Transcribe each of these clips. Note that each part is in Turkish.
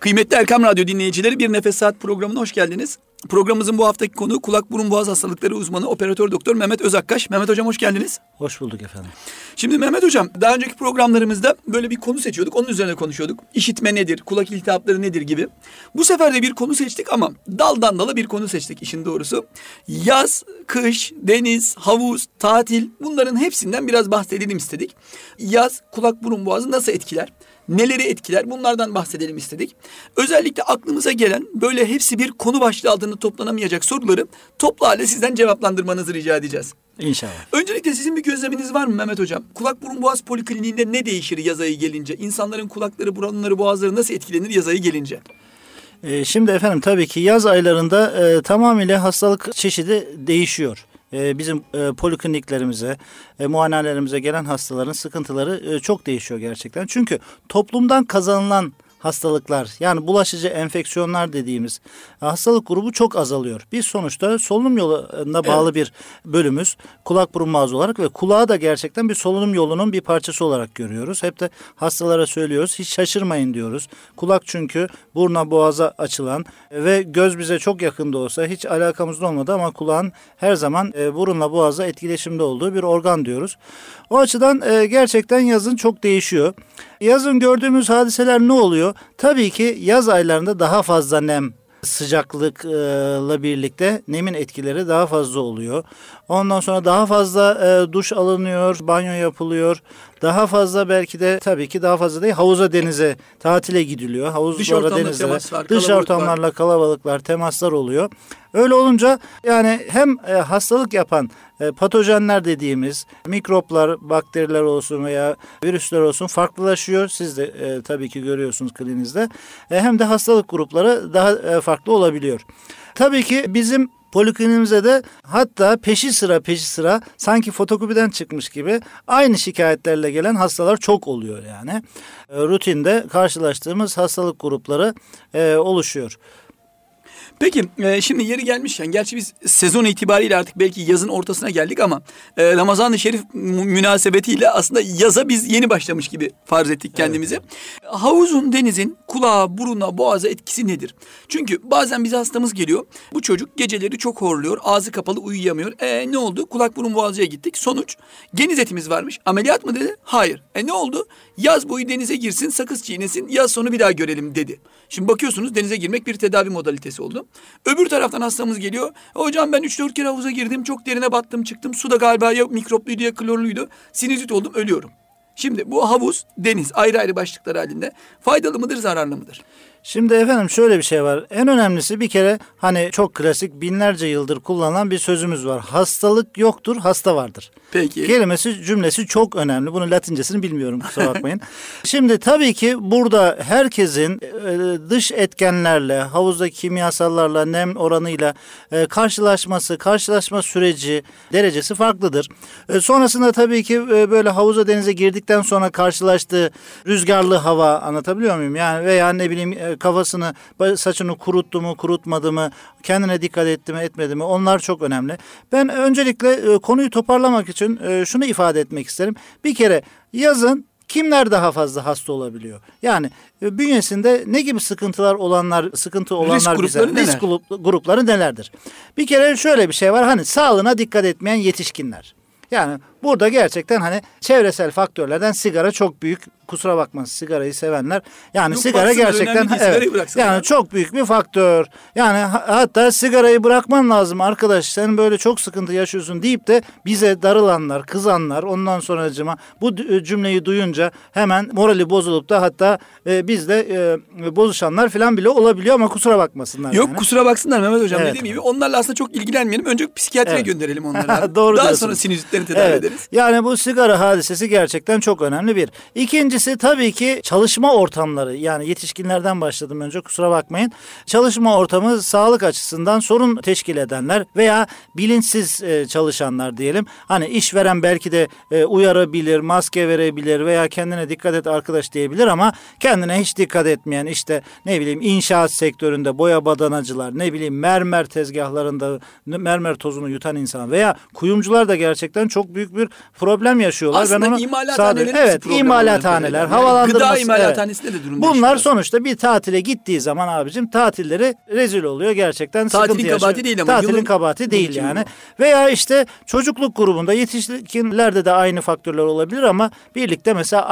Kıymetli Erkam Radyo dinleyicileri, Bir Nefes Saat programına hoş geldiniz. Programımızın bu haftaki konuğu kulak burun boğaz hastalıkları uzmanı operatör doktor Mehmet Özakkaş. Mehmet hocam hoş geldiniz. Hoş bulduk efendim. Şimdi Mehmet hocam, daha önceki programlarımızda böyle bir konu seçiyorduk. Onun üzerine konuşuyorduk. İşitme nedir, kulak iltihapları nedir gibi. Bu sefer de bir konu seçtik ama daldan dala bir konu seçtik işin doğrusu. Yaz, kış, deniz, havuz, tatil, bunların hepsinden biraz bahsedelim istedik. Yaz kulak burun boğazı nasıl etkiler? Neleri etkiler? Bunlardan bahsedelim istedik. Özellikle aklımıza gelen böyle hepsi bir konu başlığı altında toplanamayacak soruları toplu halde sizden cevaplandırmanızı rica edeceğiz. İnşallah. Öncelikle sizin bir gözleminiz var mı Mehmet hocam? Kulak burun boğaz polikliniğinde ne değişir yaz ayı gelince? İnsanların kulakları, burunları, boğazları nasıl etkilenir yaz ayı gelince? Şimdi efendim tabii ki yaz aylarında tamamıyla hastalık çeşidi değişiyor. Bizim polikliniklerimize, muayenelerimize gelen hastaların sıkıntıları çok değişiyor gerçekten. Çünkü toplumdan kazanılan hastalıklar, yani bulaşıcı enfeksiyonlar dediğimiz hastalık grubu çok azalıyor. Biz sonuçta solunum yoluna bağlı bir bölümüz, kulak burun boğazı olarak ve kulağı da gerçekten bir solunum yolunun bir parçası olarak görüyoruz. Hep de hastalara söylüyoruz, hiç şaşırmayın diyoruz. Kulak çünkü buruna boğaza açılan ve göz bize çok yakında olsa hiç alakamız olmadı ama kulağın her zaman burunla boğaza etkileşimde olduğu bir organ diyoruz. O açıdan gerçekten yazın çok değişiyor. Yazın gördüğümüz hadiseler ne oluyor? Tabii ki yaz aylarında daha fazla nem, sıcaklıkla birlikte nemin etkileri daha fazla oluyor. Ondan sonra daha fazla duş alınıyor, banyo yapılıyor. Daha fazla belki de tabii ki daha fazla değil, havuza, denize, tatile gidiliyor. Havuzlara, denizlere, dış ortamlarla kalabalıklar, temaslar oluyor. Öyle olunca yani hem hastalık yapan patojenler dediğimiz mikroplar, bakteriler olsun veya virüsler olsun farklılaşıyor. Siz de tabii ki görüyorsunuz klininizde. Hem de hastalık grupları daha farklı olabiliyor. Tabii ki bizim poliklinimize de hatta peşi sıra sanki fotokopiden çıkmış gibi aynı şikayetlerle gelen hastalar çok oluyor yani. Rutinde karşılaştığımız hastalık grupları oluşuyor. Peki şimdi yeri gelmişken, gerçi biz sezon itibariyle artık belki yazın ortasına geldik ama Ramazan-ı Şerif münasebetiyle aslında yaza biz yeni başlamış gibi farz ettik kendimizi. Evet. Havuzun, denizin kulağa, buruna, boğaza etkisi nedir? Çünkü bazen bize hastamız geliyor. Bu çocuk geceleri çok horluyor, ağzı kapalı uyuyamıyor. Ne oldu? Kulak, burun, boğazcıya gittik. Sonuç, geniz etimiz varmış. Ameliyat mı dedi? Hayır. Ne oldu? Yaz boyu denize girsin, sakız çiğnesin, yaz sonu bir daha görelim dedi. Şimdi bakıyorsunuz denize girmek bir tedavi modalitesi oldu. Öbür taraftan hastamız geliyor. Hocam ben 3-4 kere havuza girdim. Çok derine battım çıktım. Su da galiba ya mikropluydu ya klorluydu. Sinüzit oldum, ölüyorum. Şimdi bu havuz, deniz ayrı ayrı başlıklar halinde faydalı mıdır, zararlı mıdır? Şimdi efendim şöyle bir şey var. En önemlisi bir kere hani çok klasik binlerce yıldır kullanılan bir sözümüz var. Hastalık yoktur, hasta vardır. Peki. Cümlesi çok önemli. Bunun Latincesini bilmiyorum, kusura bakmayın. Şimdi tabii ki burada herkesin dış etkenlerle, havuzdaki kimyasallarla, nem oranıyla karşılaşma süreci, derecesi farklıdır. Sonrasında tabii ki böyle havuza, denize girdikten sonra karşılaştığı rüzgarlı hava, anlatabiliyor muyum? Yani veya ne bileyim kafasını, saçını kuruttu mu, kurutmadı mı, kendine dikkat etti mi, etmedi mi? Onlar çok önemli. Ben öncelikle konuyu toparlamak için şunu ifade etmek isterim. Bir kere yazın kimler daha fazla hasta olabiliyor? Yani bünyesinde ne gibi sıkıntı olanlar risk grupları nelerdir? Bir kere şöyle bir şey var. Hani sağlığına dikkat etmeyen yetişkinler. Yani burada gerçekten hani çevresel faktörlerden sigara çok büyük, kusura bakmasın sigarayı sevenler. Yani yok, sigara gerçekten yani çok büyük bir faktör. Yani hatta sigarayı bırakman lazım arkadaş, sen böyle çok sıkıntı yaşıyorsun deyip de bize darılanlar, kızanlar, ondan sonracıma bu cümleyi duyunca hemen morali bozulup da hatta bizle bozuşanlar falan bile olabiliyor ama kusura bakmasınlar. Yok yani. Kusura baksınlar Mehmet hocam, evet. Dediğim gibi onlarla aslında çok ilgilenmeyelim. Önce psikiyatriye gönderelim onları. Doğru Daha diyorsun. sonra sinüzitlerini tedavi ederiz. Yani bu sigara hadisesi gerçekten çok önemli bir. İkincisi tabii ki çalışma ortamları. Yani yetişkinlerden başladım önce, kusura bakmayın. Çalışma ortamı sağlık açısından sorun teşkil edenler veya bilinçsiz çalışanlar diyelim. Hani işveren belki de uyarabilir, maske verebilir veya kendine dikkat et arkadaş diyebilir ama kendine hiç dikkat etmeyen, işte ne bileyim inşaat sektöründe boya badanacılar, ne bileyim mermer tezgahlarında mermer tozunu yutan insan veya kuyumcular da gerçekten gerçekten çok büyük bir problem yaşıyorlar. Aslında imalathanelerin imalathaneler, yani havalandırması. Gıda imalathanesinde de durum Bunlar değişiyor. sonuçta bir tatile gittiği zaman abicim tatilleri rezil oluyor. Gerçekten sıkıntı yaşıyor. Tatilin kabahati değil ama. Tatilin kabahati değil yani. Veya işte çocukluk grubunda yetişkinlerde de aynı faktörler olabilir ama birlikte mesela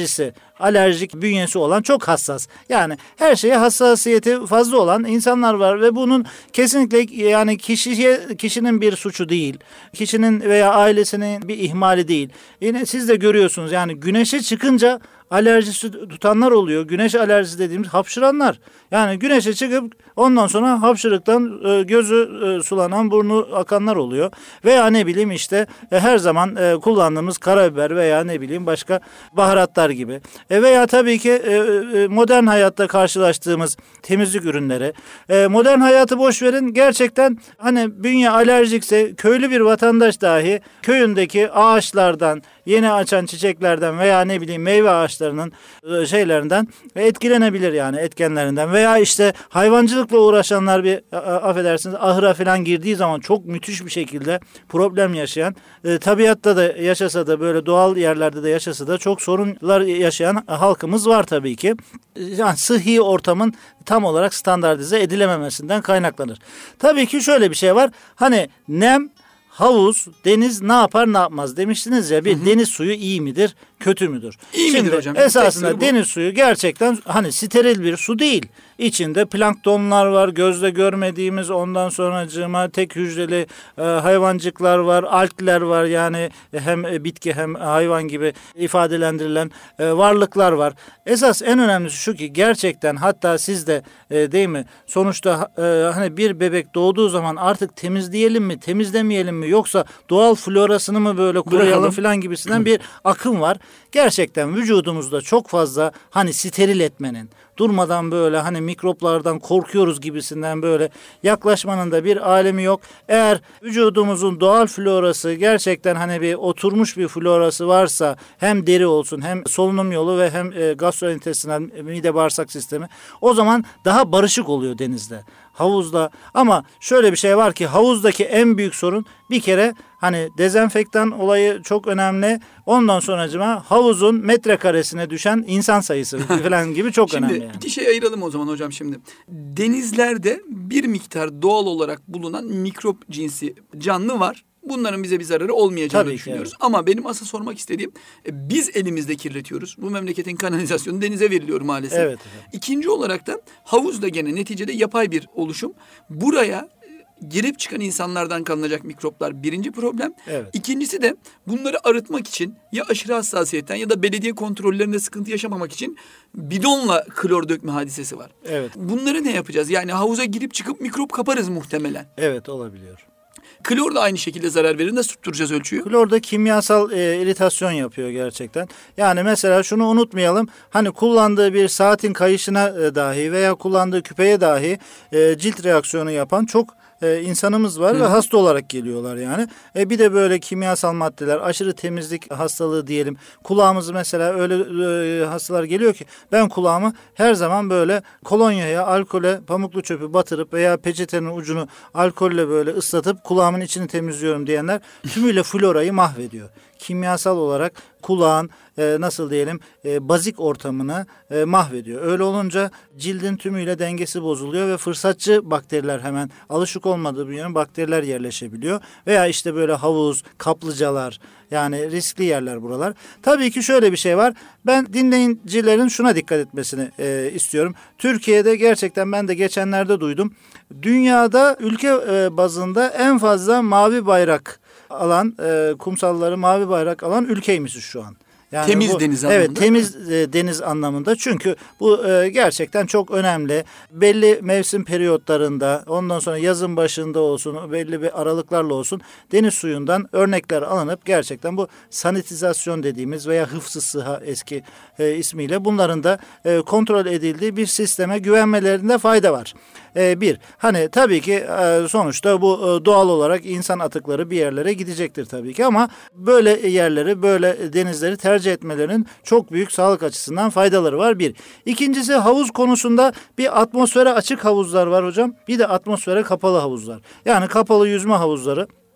alerjik bünyesi olan çok hassas. Yani her şeye hassasiyeti fazla olan insanlar var ve bunun kesinlikle yani kişinin bir suçu değil. Kişinin veya ailesinin bir ihmali değil. Yine siz de görüyorsunuz yani güneşe çıkınca alerjisi tutanlar oluyor. Güneş alerjisi dediğimiz hapşıranlar. Yani güneşe çıkıp ondan sonra hapşırıktan gözü sulanan, burnu akanlar oluyor. Veya ne bileyim işte her zaman kullandığımız karabiber veya ne bileyim başka baharatlar gibi. Veya tabii ki modern hayatta karşılaştığımız temizlik ürünleri. Modern hayatı boş verin. Gerçekten hani bünye alerjikse köylü bir vatandaş dahi köyündeki ağaçlardan, yeni açan çiçeklerden veya ne bileyim meyve ağaçlarının şeylerinden etkilenebilir yani etkenlerinden. Veya işte hayvancılıkla uğraşanlar bir affedersiniz ahıra falan girdiği zaman çok müthiş bir şekilde problem yaşayan, tabiatta da yaşasa da böyle doğal yerlerde de yaşasa da çok sorunlar yaşayan halkımız var tabii ki. Yani sıhhi ortamın tam olarak standartize edilememesinden kaynaklanır. Tabii ki şöyle bir şey var. Hani nem, havuz, deniz ne yapar ne yapmaz demiştiniz ya. Bir deniz suyu iyi midir, kötü müdür? İyi midir hocam? Esasında deniz suyu gerçekten hani steril bir su değil. İçinde planktonlar var, gözle görmediğimiz, ondan sonracığıma tek hücreli hayvancıklar var, algler var. Yani hem bitki hem hayvan gibi ifadelendirilen varlıklar var. Esas en önemlisi şu ki gerçekten hatta siz de değil mi? Sonuçta hani bir bebek doğduğu zaman artık temizleyelim mi, temizlemeyelim mi yoksa doğal florasını mı böyle koruyalım falan gibisinden bir akım var. Gerçekten vücudumuzda çok fazla hani steril etmenin, durmadan böyle hani mikroplardan korkuyoruz gibisinden böyle yaklaşmanın da bir alemi yok. Eğer vücudumuzun doğal florası gerçekten hani bir oturmuş bir florası varsa hem deri olsun hem solunum yolu ve hem gastrointestinal mide bağırsak sistemi o zaman daha barışık oluyor denizde. Havuzda ama şöyle bir şey var ki havuzdaki en büyük sorun bir kere hani dezenfektan olayı çok önemli. Ondan sonracıma havuzun metrekaresine düşen insan sayısı falan gibi çok önemli. Şimdi yani. iki şey ayıralım o zaman hocam şimdi. Denizlerde bir miktar doğal olarak bulunan mikrop cinsi canlı var. Bunların bize bir zararı olmayacağını düşünüyoruz. Evet. Ama benim asıl sormak istediğim biz elimizde kirletiyoruz. Bu memleketin kanalizasyonu denize veriliyor maalesef. Evet. İkinci olarak da havuz da gene neticede yapay bir oluşum. Buraya girip çıkan insanlardan kalınacak mikroplar birinci problem. Evet. İkincisi de bunları arıtmak için ya aşırı hassasiyetten ya da belediye kontrollerinde sıkıntı yaşamamak için bidonla klor dökme hadisesi var. Evet. Bunları ne yapacağız? Yani havuza girip çıkıp mikrop kaparız muhtemelen. Evet olabiliyor. Klor da aynı şekilde zarar verir. Nasıl tutturacağız ölçüyü? Klor da kimyasal iritasyon yapıyor gerçekten. Yani mesela şunu unutmayalım. Hani kullandığı bir saatin kayışına dahi veya kullandığı küpeye dahi cilt reaksiyonu yapan çok insanımız var ve hasta olarak geliyorlar yani. Bir de böyle kimyasal maddeler, aşırı temizlik hastalığı diyelim. Kulağımızı mesela öyle hastalar geliyor ki ben kulağımı her zaman böyle kolonyaya, alkole, pamuklu çöpü batırıp veya peçetenin ucunu alkolle böyle ıslatıp kulağımın içini temizliyorum diyenler tümüyle florayı mahvediyor. Kimyasal olarak kulağın nasıl diyelim bazik ortamını mahvediyor. Öyle olunca cildin tümüyle dengesi bozuluyor ve fırsatçı bakteriler hemen alışık olmadığı bir yöne bakteriler yerleşebiliyor. Veya işte böyle havuz, kaplıcalar yani riskli yerler buralar. Tabii ki şöyle bir şey var. Ben dinleyicilerin şuna dikkat etmesini istiyorum. Türkiye'de gerçekten ben de geçenlerde duydum. Dünyada ülke bazında en fazla mavi bayrak alan, kumsalları mavi bayrak alan ülkeymişiz şu an. Yani temiz deniz anlamında. Evet, temiz deniz anlamında. Çünkü bu gerçekten çok önemli. Belli mevsim periyotlarında, ondan sonra yazın başında olsun, belli bir aralıklarla olsun deniz suyundan örnekler alınıp gerçekten bu sanitizasyon dediğimiz veya hıfzı sıha eski ismiyle bunların da kontrol edildiği bir sisteme güvenmelerinde fayda var. Bir, hani tabii ki sonuçta bu doğal olarak insan atıkları bir yerlere gidecektir tabii ki ama böyle yerleri, böyle denizleri tercih etmelerinin çok büyük sağlık açısından faydaları var bir. İkincisi havuz konusunda bir atmosfere açık havuzlar var hocam. Bir de atmosfere kapalı havuzlar. Yani kapalı yüzme havuzları.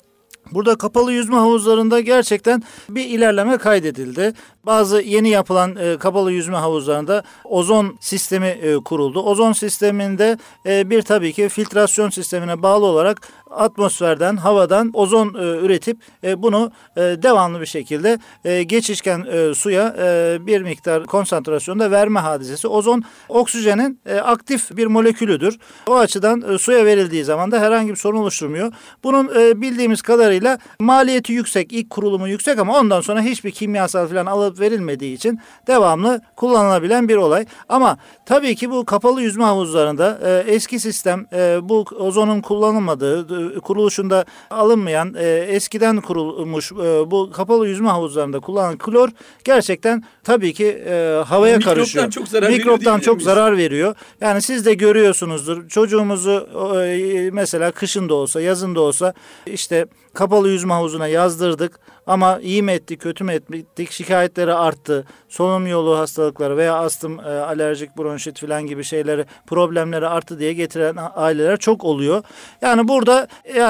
Burada kapalı yüzme havuzlarında gerçekten bir ilerleme kaydedildi. Bazı yeni yapılan kapalı yüzme havuzlarında ozon sistemi kuruldu. Ozon sisteminde bir tabii ki filtrasyon sistemine bağlı olarak atmosferden, havadan ozon üretip bunu devamlı bir şekilde geçişken suya bir miktar konsantrasyonda verme hadisesi. Ozon oksijenin aktif bir molekülüdür. O açıdan suya verildiği zaman da herhangi bir sorun oluşturmuyor. Bunun bildiğimiz kadarıyla maliyeti yüksek, ilk kurulumu yüksek ama ondan sonra hiçbir kimyasal falan alıp verilmediği için devamlı kullanılabilen bir olay. Ama tabii ki bu kapalı yüzme havuzlarında eski sistem bu ozonun kullanılmadığı, kuruluşunda alınmayan, eskiden kurulmuş bu kapalı yüzme havuzlarında kullanılan klor gerçekten tabii ki havaya karışıyor. Mikroptan çok zarar veriyor. Yani siz de görüyorsunuzdur. Çocuğumuzu mesela kışın da olsa, yazın da olsa işte kapalı yüzme havuzuna yazdırdık ama iyi mi ettik, kötü mü ettik, şikayetleri arttı. Solunum yolu hastalıkları veya astım, alerjik bronşit falan gibi şeyleri, problemleri arttı diye getiren aileler çok oluyor. Yani burada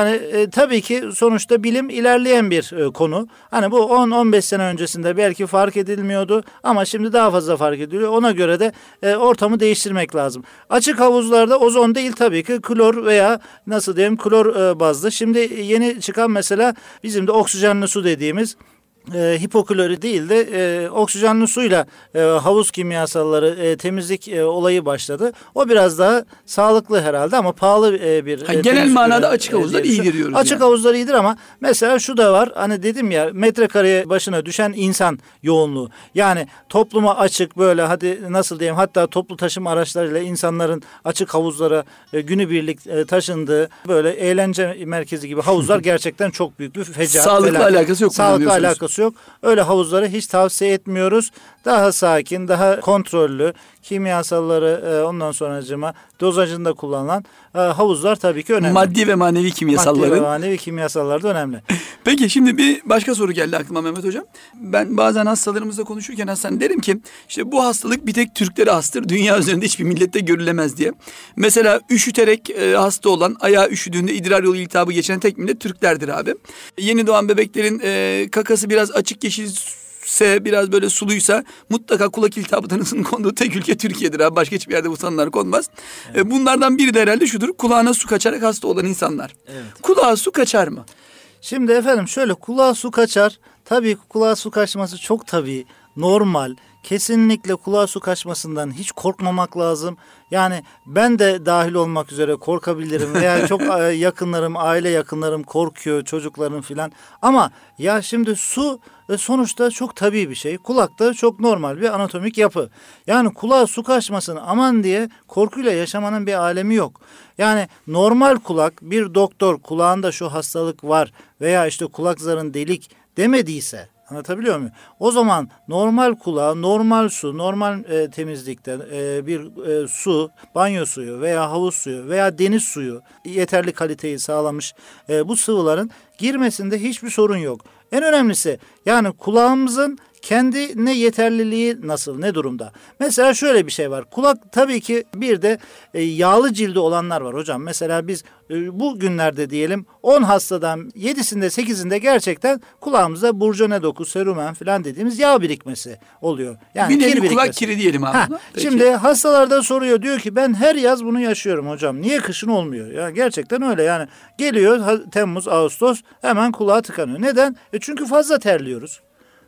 tabii ki sonuçta bilim ilerleyen bir konu. Hani bu 10-15 sene öncesinde belki fark edilmiyordu ama şimdi daha fazla fark ediliyor. Ona göre de ortamı değiştirmek lazım. Açık havuzlarda ozon değil tabii ki klor veya nasıl diyeyim klor bazlı. Şimdi yeni çıkan mesela bizim de oksijenli su dediğimiz hipoklori değil de oksijenli suyla havuz kimyasalları temizlik olayı başladı. O biraz daha sağlıklı herhalde ama pahalı bir genel manada açık havuzlar iyidir diyoruz. Açık havuzlar iyidir ama mesela şu da var. Hani dedim ya metrekareye başına düşen insan yoğunluğu. Yani topluma açık böyle hadi nasıl diyeyim hatta toplu taşıma araçlarıyla insanların açık havuzlara günübirlik taşındığı böyle eğlence merkezi gibi havuzlar gerçekten çok büyük bir fecaat. Sağlıkla alakası yok. Sağlıkla alakası yok. Öyle havuzları hiç tavsiye etmiyoruz. Daha sakin, daha kontrollü, kimyasalları ondan sonracığıma dozajında kullanılan havuzlar tabii ki önemli. Maddi ve manevi kimyasalların. Maddi ve manevi kimyasallar da önemli. Peki şimdi bir başka soru geldi aklıma Mehmet Hocam. Ben bazen hastalarımızla konuşurken Hasan derim ki işte bu hastalık bir tek Türklere hastır. Dünya üzerinde hiçbir millette görülemez diye. Mesela üşüterek hasta olan, ayağı üşüdüğünde idrar yolu iltihabı geçen tek millet Türklerdir abi. Yeni doğan bebeklerin kakası biraz açık yeşil biraz böyle suluysa mutlaka kulak iltihabı tanısının konduğu tek ülke Türkiye'dir abi. Başka hiçbir yerde bu tanılar konmaz. Evet. Bunlardan biri de herhalde şudur. Kulağına su kaçarak hasta olan insanlar. Evet. Kulağa su kaçar mı? Şimdi efendim şöyle kulağa su kaçar. Tabii kulağa su kaçması çok tabii normal. Kesinlikle kulağa su kaçmasından hiç korkmamak lazım. Yani ben de dahil olmak üzere korkabilirim veya çok yakınlarım, aile yakınlarım korkuyor, çocuklarım filan. Ama ya şimdi su sonuçta çok tabii bir şey. Kulakta çok normal bir anatomik yapı. Yani kulağa su kaçmasın aman diye korkuyla yaşamanın bir alemi yok. Yani normal kulak bir doktor kulağında şu hastalık var veya işte kulak zarın delik demediyse anlatabiliyor muyum? O zaman normal kulağa, normal su, normal temizlikte bir su, banyo suyu veya havuz suyu veya deniz suyu yeterli kaliteyi sağlamış bu sıvıların girmesinde hiçbir sorun yok. En önemlisi yani kulağımızın kendine yeterliliği nasıl, ne durumda? Mesela şöyle bir şey var. Kulak tabii ki bir de yağlı cildi olanlar var hocam. Mesela biz bu günlerde diyelim 10 hastadan 7'sinde 8'inde gerçekten kulağımızda burcone doku, serumen falan dediğimiz yağ birikmesi oluyor. Yani bir nevi kulak kiri diyelim abi. Şimdi hastalarda soruyor diyor ki ben her yaz bunu yaşıyorum hocam. Niye kışın olmuyor? Ya gerçekten öyle yani. Geliyor Temmuz, Ağustos hemen kulağa tıkanıyor. Neden? Çünkü fazla terliyoruz.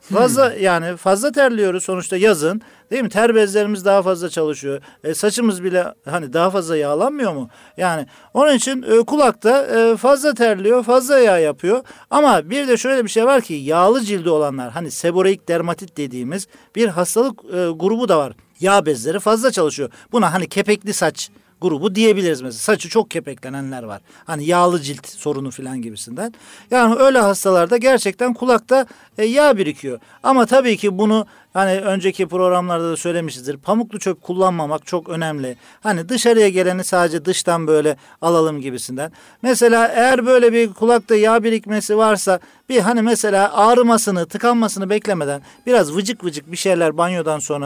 Fazla terliyoruz sonuçta yazın değil mi? Ter bezlerimiz daha fazla çalışıyor. Saçımız bile hani daha fazla yağlanmıyor mu? Yani onun için kulakta fazla terliyor, fazla yağ yapıyor. Ama bir de şöyle bir şey var ki yağlı cildi olanlar hani seboreik dermatit dediğimiz bir hastalık grubu da var. Yağ bezleri fazla çalışıyor. Buna hani kepekli saç grubu diyebiliriz mesela. Saçı çok kepeklenenler var. Hani yağlı cilt sorunu falan gibisinden. Yani öyle hastalarda gerçekten kulakta yağ birikiyor. Ama tabii ki bunu hani önceki programlarda da söylemişizdir. Pamuklu çöp kullanmamak çok önemli. Hani dışarıya geleni sadece dıştan böyle alalım gibisinden. Mesela eğer böyle bir kulakta yağ birikmesi varsa bir hani mesela ağrımasını, tıkanmasını beklemeden biraz vıcık vıcık bir şeyler banyodan sonra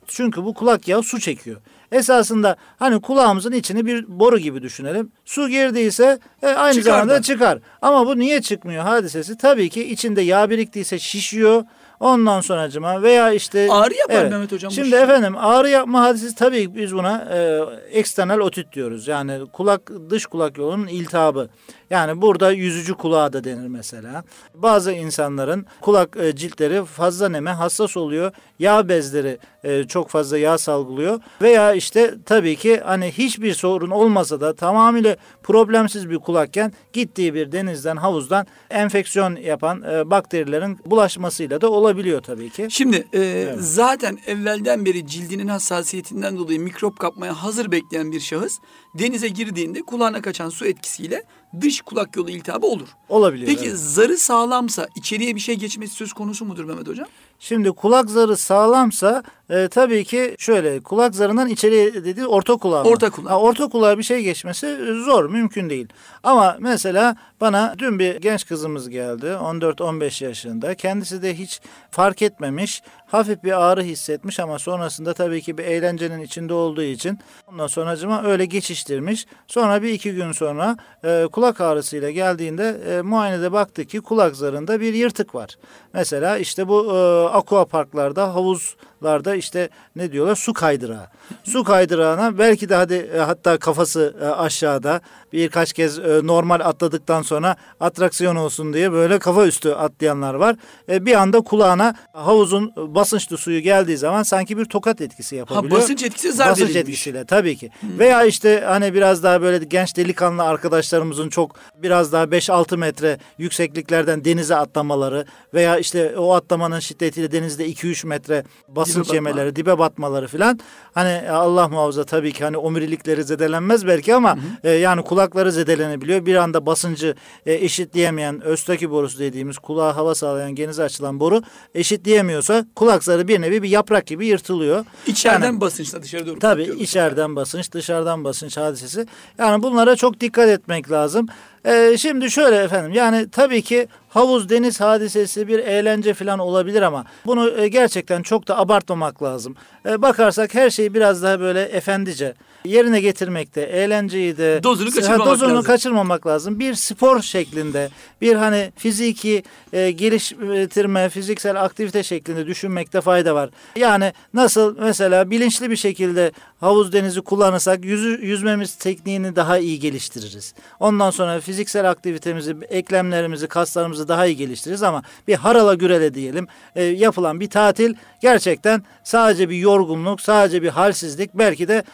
Çünkü bu kulak yağı su çekiyor. Esasında hani kulağımızın içini bir boru gibi düşünelim. Su girdiyse aynı Çıkar zamanda da. çıkar. Ama bu niye çıkmıyor hadisesi? Tabii ki içinde yağ biriktiyse şişiyor. Ondan sonracıma veya işte Ağrı yapar Mehmet Hocam bu Şimdi şey. efendim ağrı yapma hadisesi tabii ki biz buna eksternal otit diyoruz. Yani dış kulak yolunun iltihabı. Yani burada yüzücü kulağı da denir mesela. Bazı insanların kulak ciltleri fazla neme hassas oluyor. Yağ bezleri çok fazla yağ salgılıyor. Veya işte tabii ki hani hiçbir sorun olmasa da tamamıyla problemsiz bir kulakken gittiği bir denizden, havuzdan enfeksiyon yapan bakterilerin bulaşmasıyla da olabiliyor tabii ki. Şimdi zaten evvelden beri cildinin hassasiyetinden dolayı mikrop kapmaya hazır bekleyen bir şahıs denize girdiğinde kulağına kaçan su etkisiyle dış kulak yolu iltihabı olur. Olabiliyor. Peki evet. zarı sağlamsa içeriye bir şey geçmesi söz konusu mudur Mehmet Hocam? Şimdi kulak zarı sağlamsa tabii ki şöyle kulak zarından içeriye dediği orta kulağa. Orta kulağa. Orta kulağa bir şey geçmesi zor, mümkün değil. Ama mesela bana dün bir genç kızımız geldi 14-15 yaşında. Kendisi de hiç fark etmemiş. Hafif bir ağrı hissetmiş ama sonrasında tabii ki bir eğlencenin içinde olduğu için ondan sonracıma öyle geçiştirmiş. Sonra bir iki gün sonra kulak ağrısıyla geldiğinde muayenede baktı ki kulak zarında bir yırtık var. Mesela işte bu aqua parklarda, havuzlarda işte ne diyorlar? Su kaydırağı. Su kaydırağına belki de hatta kafası aşağıda birkaç kez normal atladıktan sonra atraksiyon olsun diye böyle kafa üstü atlayanlar var. Bir anda kulağına havuzun basınçlı suyu geldiği zaman sanki bir tokat etkisi yapabiliyor. Basınç etkisi zar Basınç verilmiş. etkisiyle tabii ki. Veya işte hani biraz daha böyle genç delikanlı arkadaşlarımızın çok biraz daha 5-6 metre yüksekliklerden denize atlamaları veya işte o atlamanın şiddetiyle denizde 2-3 metre basınç yemeleri, dibe batmaları filan. Hani Allah muhafaza tabii ki hani omurilikleri zedelenmez belki ama yani kulakları zedelenebiliyor. Bir anda basıncı eşitleyemeyen östaki borusu dediğimiz kulağa hava sağlayan genize açılan boru eşitleyemiyorsa kulak zarı bir nevi bir yaprak gibi yırtılıyor. İçeriden Yani, basınçla dışarı doğru. tabii içeriden basınç, dışarıdan basınç hadisesi. Yani bunlara çok dikkat etmek lazım. Şimdi şöyle efendim yani tabii ki havuz deniz hadisesi bir eğlence falan olabilir ama bunu gerçekten çok da abartmamak lazım. Bakarsak her şeyi biraz daha böyle efendice yerine getirmekte, eğlenceyi de dozunu kaçırmamak lazım. Bir spor şeklinde, bir hani fiziki geliştirme, fiziksel aktivite şeklinde düşünmekte fayda var. Yani nasıl mesela bilinçli bir şekilde havuz denizi kullanırsak yüzmemiz tekniğini daha iyi geliştiririz. Ondan sonra fiziksel aktivitemizi, eklemlerimizi, kaslarımızı daha iyi geliştiririz ama bir harala gürele diyelim yapılan bir tatil gerçekten sadece bir yorgunluk, sadece bir halsizlik belki de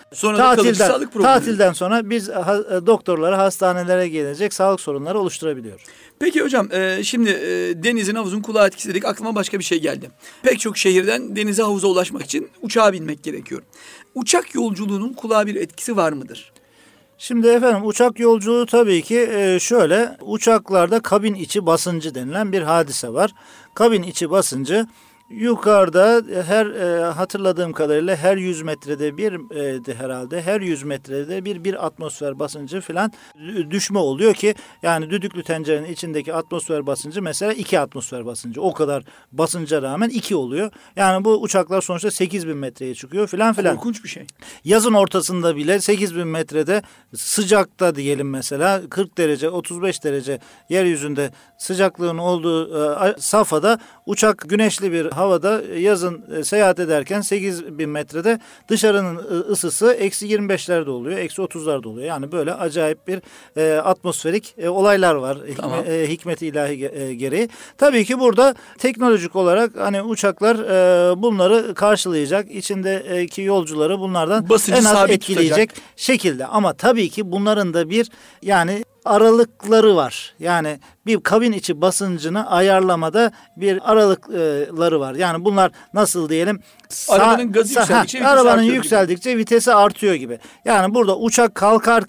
tatilden sonra biz doktorlara, hastanelere gelecek sağlık sorunları oluşturabiliyor. Peki hocam şimdi denizin havuzun kulağı etkisi dedik aklıma başka bir şey geldi. Pek çok şehirden denize havuza ulaşmak için uçağa binmek gerekiyor. Uçak yolculuğunun kulağa bir etkisi var mıdır? Şimdi efendim uçak yolculuğu tabii ki şöyle uçaklarda kabin içi basıncı denilen bir hadise var. Kabin içi basıncı yukarıda hatırladığım kadarıyla her 100 metrede herhalde her 100 metrede bir atmosfer basıncı falan düşme oluyor ki yani düdüklü tencerenin içindeki atmosfer basıncı mesela 2 atmosfer basıncı o kadar basınca rağmen 2 oluyor. Yani bu uçaklar sonuçta 8.000 metreye çıkıyor filan. Korkunç bir şey. Yazın ortasında bile 8.000 metrede sıcakta diyelim mesela 40 derece 35 derece yeryüzünde sıcaklığın olduğu safhada uçak güneşli bir havada yazın seyahat ederken 8.000 metrede dışarının ısısı -25'lerde oluyor, -30'larda oluyor. Yani böyle acayip bir atmosferik olaylar var. Tamam. Hikmet-i ilahi gereği. Tabii ki burada teknolojik olarak hani uçaklar bunları karşılayacak. İçindeki yolcuları bunlardan basıncı en az tutacak etkileyecek şekilde. Ama tabii ki bunların da bir yani aralıkları var. Yani bir kabin içi basıncını ayarlamada bir aralıkları var. Yani bunlar nasıl diyelim? Arabanın gazı yükseldikçe arabanın yükseldikçe vitesi artıyor gibi. Yani burada uçak kalkarken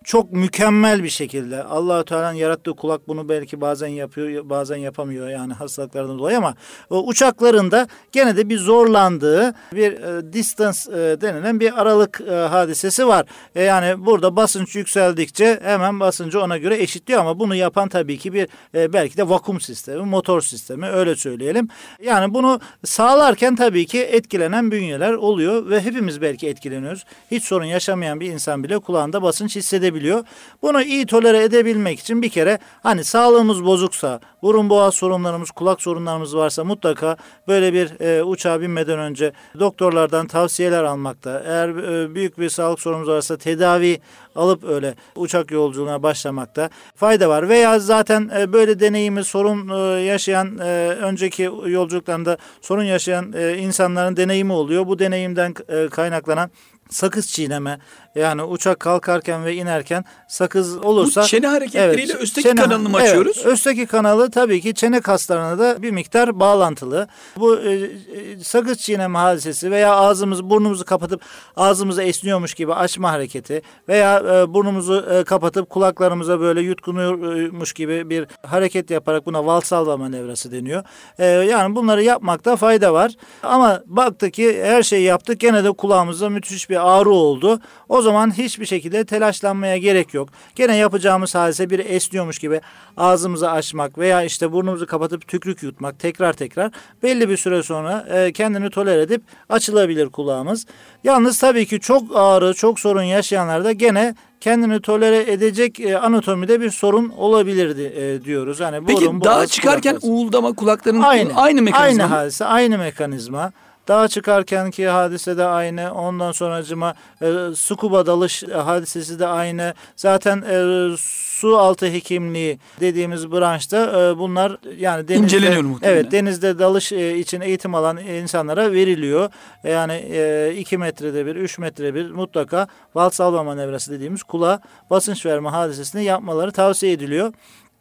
çok mükemmel bir şekilde Allah-u Teala'nın yarattığı kulak bunu belki bazen yapıyor, bazen yapamıyor yani hastalıklardan dolayı, ama uçaklarında gene de bir zorlandığı bir distance denilen bir aralık hadisesi var. Yani burada basınç yükseldikçe hemen basıncı ona göre eşitliyor, ama bunu yapan tabii ki bir belki de vakum sistemi, motor sistemi, öyle söyleyelim. Yani bunu sağlarken tabii ki etkilenen bünyeler oluyor ve hepimiz belki etkileniyoruz. Hiç sorun yaşamayan bir insan bile kulağında basınç hissedebiliyor. Bunu iyi tolere edebilmek için bir kere hani sağlığımız bozuksa, burun boğaz sorunlarımız, kulak sorunlarımız varsa mutlaka böyle bir uçağa binmeden önce doktorlardan tavsiyeler almakta. Eğer büyük bir sağlık sorunumuz varsa tedavi alıp öyle uçak yolculuğuna başlamakta fayda var. Veya zaten böyle deneyimi sorun yaşayan, önceki yolculuklarında sorun yaşayan insanların deneyimi oluyor. Bu deneyimden kaynaklanan sakız çiğneme, yani uçak kalkarken ve inerken sakız olursa... Bu çene hareketleriyle Özteki kanalını mı açıyoruz? Evet, Özteki kanalı tabii ki çene kaslarına da bir miktar bağlantılı. Bu sakız çiğneme hadisesi veya ağzımızı, burnumuzu kapatıp ağzımızı esniyormuş gibi açma hareketi veya burnumuzu kapatıp kulaklarımıza böyle yutkunuyormuş gibi bir hareket yaparak, buna Valsalva manevrası deniyor. Yani bunları yapmakta fayda var. Ama baktık ki her şeyi yaptık, gene de kulağımızda müthiş bir ağrı oldu. O zaman hiçbir şekilde telaşlanmaya gerek yok. Gene yapacağımız hadise bir esniyormuş gibi ağzımızı açmak veya işte burnumuzu kapatıp tükrük yutmak tekrar belli bir süre sonra kendini tolere edip açılabilir kulağımız. Yalnız tabii ki çok ağrı, çok sorun yaşayanlarda gene kendini tolere edecek anatomide bir sorun olabilirdi diyoruz. Hani peki burun, dağa boğaz, çıkarken uğuldama, kulakların aynı mekanizma Aynı mı? hadise, aynı mekanizma. Dağa çıkarkenki hadise de aynı. Ondan sonracıma scuba dalış hadisesi de aynı. Zaten su altı hekimliği dediğimiz branşta bunlar yani İnceleniyor muhtemelen. Evet, denizde dalış için eğitim alan insanlara veriliyor. Yani 2 metrede bir, 3 metrede bir mutlaka Valsalva manevrası dediğimiz kulağa basınç verme hadisesini yapmaları tavsiye ediliyor.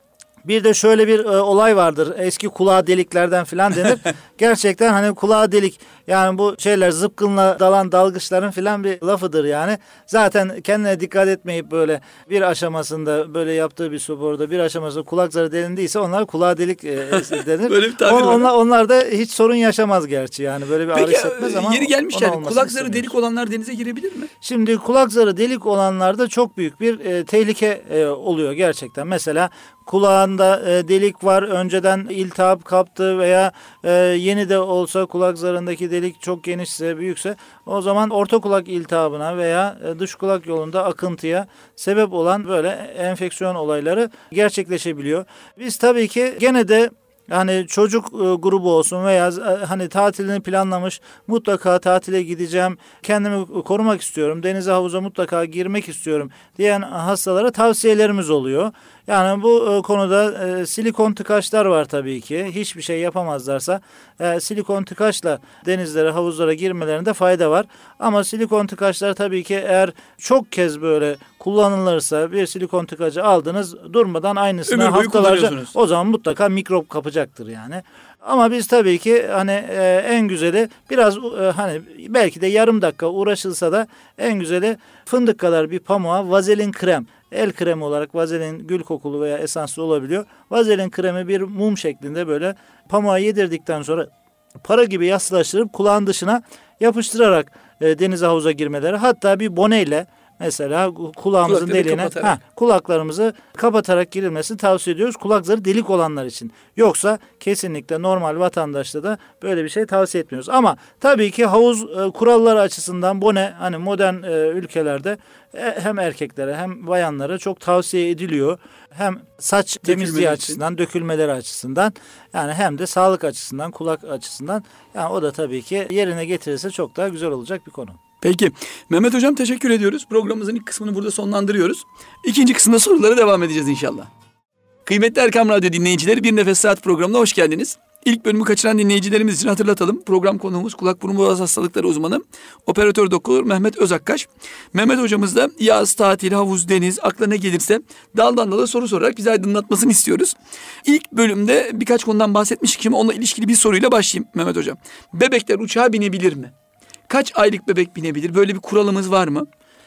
Bir de şöyle bir olay vardır. Eski kulağı deliklerden filan denir. Gerçekten hani kulağı delik, yani bu şeyler zıpkınla dalan dalgıçların filan bir lafıdır yani. Zaten kendine dikkat etmeyip böyle bir aşamasında, böyle yaptığı bir sporda bir aşamasında kulak zarı delindiyse onlar kulağı delik denir. Böyle bir tabir var. Onlar da hiç sorun yaşamaz gerçi, yani böyle bir ağrı hissetmez ama. Yeri gelmişken kulak zarı delik olanlar denize girebilir mi? Şimdi kulak zarı delik olanlarda çok büyük bir tehlike oluyor gerçekten. Mesela kulağında delik var, önceden iltihap kaptı veya yeni de olsa kulak zarındaki delik çok genişse, büyükse, o zaman orta kulak iltihabına veya dış kulak yolunda akıntıya sebep olan böyle enfeksiyon olayları gerçekleşebiliyor. Biz tabii ki gene de hani çocuk grubu olsun veya hani tatilini planlamış, mutlaka tatile gideceğim, kendimi korumak istiyorum, denize havuza mutlaka girmek istiyorum diyen hastalara tavsiyelerimiz oluyor. Yani bu konuda silikon tıkaçlar var tabii ki. Hiçbir şey yapamazlarsa silikon tıkaçla denizlere, havuzlara girmelerinde fayda var. Ama silikon tıkaçlar tabii ki eğer çok kez böyle kullanılırsa, bir silikon tıkacı aldınız, durmadan aynısını haftalarca, o zaman mutlaka mikrop kapacaktır yani. Ama biz tabii ki hani en güzeli biraz hani belki de yarım dakika uğraşılsa da en güzeli fındık kadar bir pamuğa vazelin krem, el kremi olarak vazelin gül kokulu veya esanslı olabiliyor. Vazelin kremi bir mum şeklinde böyle pamuğa yedirdikten sonra para gibi yassılaştırıp kulağın dışına yapıştırarak denize havuza girmeleri, hatta bir boneyle mesela kulağımızın deliğine kulaklarımızı kapatarak girilmesini tavsiye ediyoruz. Kulak zarı delik olanlar için. Yoksa kesinlikle normal vatandaşta da böyle bir şey tavsiye etmiyoruz. Ama tabii ki havuz kuralları açısından bone hani modern ülkelerde hem erkeklere hem bayanlara çok tavsiye ediliyor. Hem saç temizliği açısından, dökülmeleri açısından, yani hem de sağlık açısından, kulak açısından. Yani o da tabii ki yerine getirirse çok daha güzel olacak bir konu. Peki. Mehmet Hocam teşekkür ediyoruz. Programımızın ilk kısmını burada sonlandırıyoruz. İkinci kısımda sorulara devam edeceğiz inşallah. Kıymetli Erkam Radyo dinleyicileri, Bir Nefes Saat programına hoş geldiniz. İlk bölümü kaçıran dinleyicilerimiz için hatırlatalım. Program konuğumuz kulak burun boğaz hastalıkları uzmanı, operatör doktor Mehmet Özakkaş. Mehmet hocamız da yaz, tatil, havuz, deniz, aklına ne gelirse daldan dala soru sorarak bize aydınlatmasını istiyoruz. İlk bölümde birkaç konudan bahsetmiştik. Şimdi onunla ilişkili bir soruyla başlayayım Mehmet Hocam. Bebekler uçağa binebilir mi? Kaç aylık bebek binebilir? Böyle bir kuralımız var mı?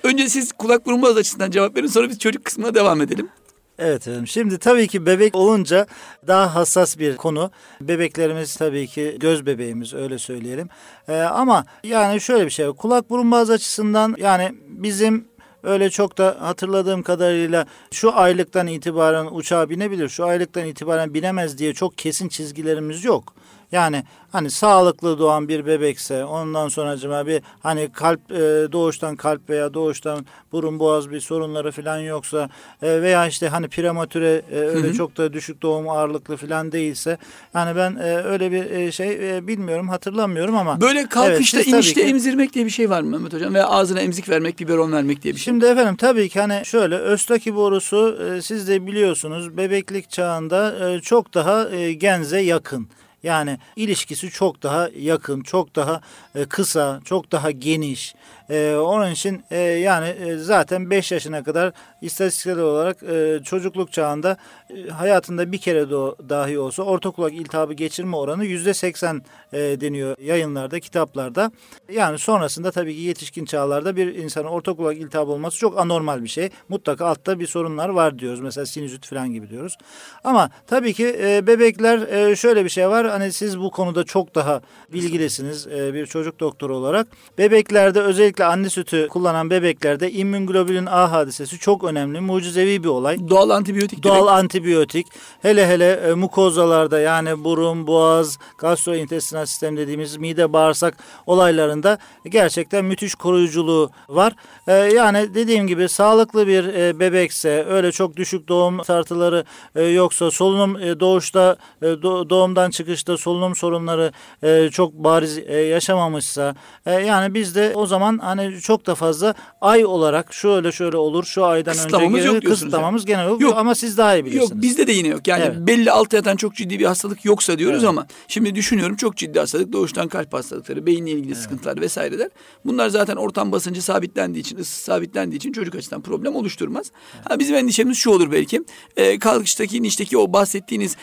Önce siz kulak burun boğaz açısından cevap verin, sonra biz çocuk kısmına devam edelim. Evet efendim. Şimdi tabii ki bebek olunca daha hassas bir konu. Bebeklerimiz tabii ki göz bebeğimiz, öyle söyleyelim. Ama yani şöyle bir şey. Kulak burun boğaz açısından yani bizim öyle çok da hatırladığım kadarıyla şu aylıktan itibaren uçağa binebilir, şu aylıktan itibaren binemez diye çok kesin çizgilerimiz yok. Yani hani sağlıklı doğan bir bebekse ondan sonra acaba bir hani kalp doğuştan kalp veya doğuştan burun boğaz bir sorunları falan yoksa veya işte hani prematüre öyle çok da düşük doğum ağırlıklı falan değilse yani ben öyle bir şey bilmiyorum, hatırlamıyorum ama. Böyle kalkışta evet, inişte emzirmek diye bir şey var mı Mehmet Hocam? Veya ağzına emzik vermek, biberon vermek diye bir şey. Şimdi efendim tabii ki hani şöyle Östaki borusu siz de biliyorsunuz bebeklik çağında çok daha genze yakın. Yani ilişkisi çok daha yakın, çok daha kısa, çok daha geniş. Onun için yani zaten 5 yaşına kadar istatistiksel olarak çocukluk çağında hayatında bir kere dahi olsa ortakulak iltihabı geçirme oranı %80 deniyor yayınlarda, kitaplarda. Yani sonrasında tabii ki yetişkin çağlarda bir insanın ortakulak iltihabı olması çok anormal bir şey. Mutlaka altta bir sorunlar var diyoruz. Mesela sinüzit falan gibi diyoruz. Ama tabii ki bebekler şöyle bir şey var. Hani siz bu konuda çok daha bilgilisiniz bir çocuk doktoru olarak. Bebeklerde özellikle anne sütü kullanan bebeklerde immünoglobulin A hadisesi çok önemli, mucizevi bir olay. Doğal antibiyotik. Doğal antibiyotik. Hele mukozalarda yani burun, boğaz, gastrointestinal sistem dediğimiz mide, bağırsak olaylarında gerçekten müthiş koruyuculuğu var. Yani dediğim gibi sağlıklı bir bebekse, öyle çok düşük doğum tartıları yoksa, solunum doğuşta, doğumdan çıkışta solunum sorunları çok bariz yaşamamışsa, yani biz de o zaman hani çok da fazla ay olarak şöyle olur, şu aydan önce gelir, kısıtlamamız genel olarak yok. Ama siz daha iyi bilirsiniz. Yok, bizde de yine yok. Yani evet, belli altta yatan çok ciddi bir hastalık yoksa diyoruz, evet, ama şimdi düşünüyorum, çok ciddi hastalık, doğuştan kalp hastalıkları, beyinle ilgili, evet, sıkıntılar vesaireler. Bunlar zaten ortam basıncı sabitlendiği için, ısı sabitlendiği için çocuk açısından problem oluşturmaz. Evet. Ha, bizim endişemiz şu olur belki. Kalkıştaki, inişteki o bahsettiğiniz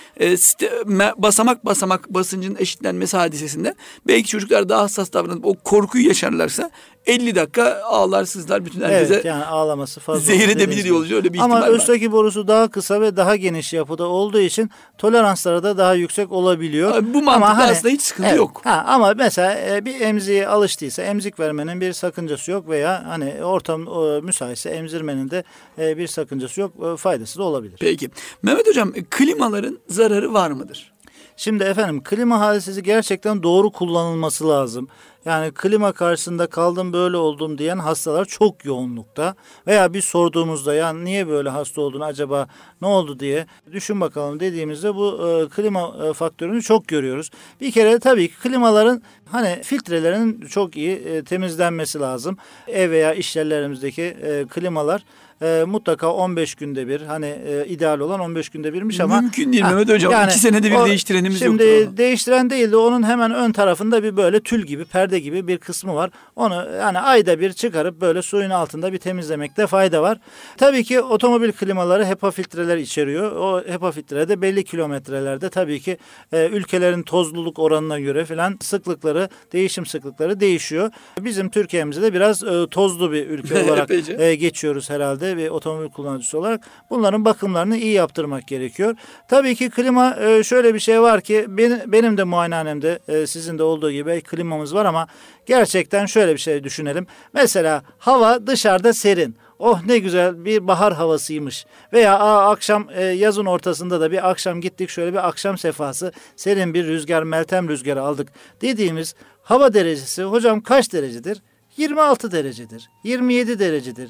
basamak basıncın eşitlenmesi hadisesinde belki çocuklar daha hassas davranıp o korkuyu yaşarlarsa 50 dakika ağlar, sızlar, bütün herkese, evet, yani ağlaması fazla zehir edebilir yolcu, öyle bir ihtimal var. Ama Östaki borusu daha kısa ve daha geniş yapıda olduğu için toleransları da daha yüksek olabiliyor. Bu mantıkla hani, aslında hiç sıkıntı, evet, yok. Ama mesela bir emziğe alıştıysa emzik vermenin bir sakıncası yok veya hani ortam müsaitse emzirmenin de bir sakıncası yok, faydası da olabilir. Peki. Mehmet Hocam, klimaların zararı var mıdır? Şimdi efendim klima hadisesi gerçekten doğru kullanılması lazım. Yani klima karşısında kaldım böyle oldum diyen hastalar çok yoğunlukta. Veya biz sorduğumuzda yani niye böyle hasta oldun acaba, ne oldu diye düşün bakalım dediğimizde bu klima faktörünü çok görüyoruz. Bir kere tabii ki klimaların hani filtrelerinin çok iyi temizlenmesi lazım. Ev veya iş yerlerimizdeki klimalar mutlaka 15 günde bir, hani ideal olan 15 günde birmiş ama mümkün değil Mehmet Hocam. Yani 2 senede bir değiştirenimiz yok. Şimdi değiştiren değil de onun hemen ön tarafında bir böyle tül gibi, perde gibi bir kısmı var. Onu yani ayda bir çıkarıp böyle suyun altında bir temizlemekte fayda var. Tabii ki otomobil klimaları HEPA filtreler içeriyor. O HEPA filtrede belli kilometrelerde tabii ki ülkelerin tozluluk oranına göre filan sıklıkları, değişim sıklıkları değişiyor. Bizim Türkiye'mizde de biraz tozlu bir ülke olarak geçiyoruz herhalde bir otomobil kullanıcısı olarak. Bunların bakımlarını iyi yaptırmak gerekiyor. Tabii ki klima şöyle bir şey var ki benim de muayenehanemde sizin de olduğu gibi klimamız var ama gerçekten şöyle bir şey düşünelim. Mesela hava dışarıda serin. Oh ne güzel bir bahar havasıymış. Veya akşam yazın ortasında da bir akşam gittik, şöyle bir akşam sefası, serin bir rüzgar, Meltem rüzgarı aldık dediğimiz hava derecesi hocam kaç derecedir? 26 derecedir. 27 derecedir.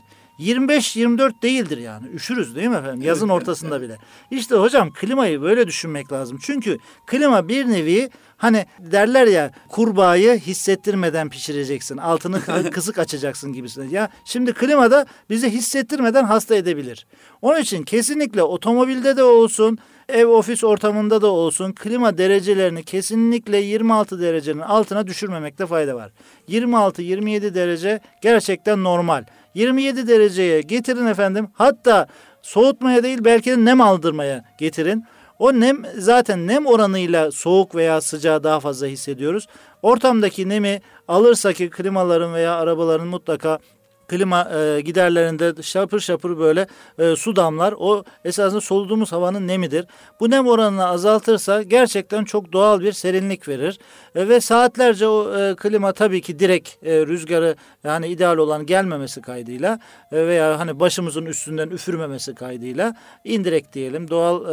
25-24 değildir yani. Üşürüz değil mi efendim? Yazın ortasında bile. İşte hocam klimayı böyle düşünmek lazım. Çünkü klima bir nevi hani derler ya, kurbağayı hissettirmeden pişireceksin. Altını kısık açacaksın gibisine. Ya şimdi klimada bizi hissettirmeden hasta edebilir. Onun için kesinlikle otomobilde de olsun, ev ofis ortamında da olsun klima derecelerini kesinlikle 26 derecenin altına düşürmemekte fayda var. 26-27 derece gerçekten normal. 27 dereceye getirin efendim. Hatta soğutmaya değil belki de nem aldırmaya getirin. O nem, zaten nem oranıyla soğuk veya sıcağı daha fazla hissediyoruz. Ortamdaki nemi alırsa ki klimaların veya arabaların mutlaka klima giderlerinde şapır şapır böyle su damlar. O esasında soluduğumuz havanın nemidir. Bu nem oranını azaltırsa gerçekten çok doğal bir serinlik verir. Ve saatlerce o klima tabii ki direkt rüzgarı yani ideal olan gelmemesi kaydıyla veya hani başımızın üstünden üfürmemesi kaydıyla indirekt diyelim doğal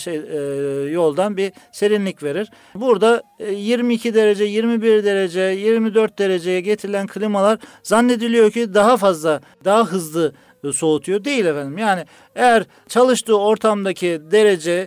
yoldan bir serinlik verir. Burada 22 derece, 21 derece, 24 dereceye getirilen klimalar zannediliyor ki daha fazla, daha hızlı soğutuyor. Değil efendim. Yani eğer çalıştığı ortamdaki derece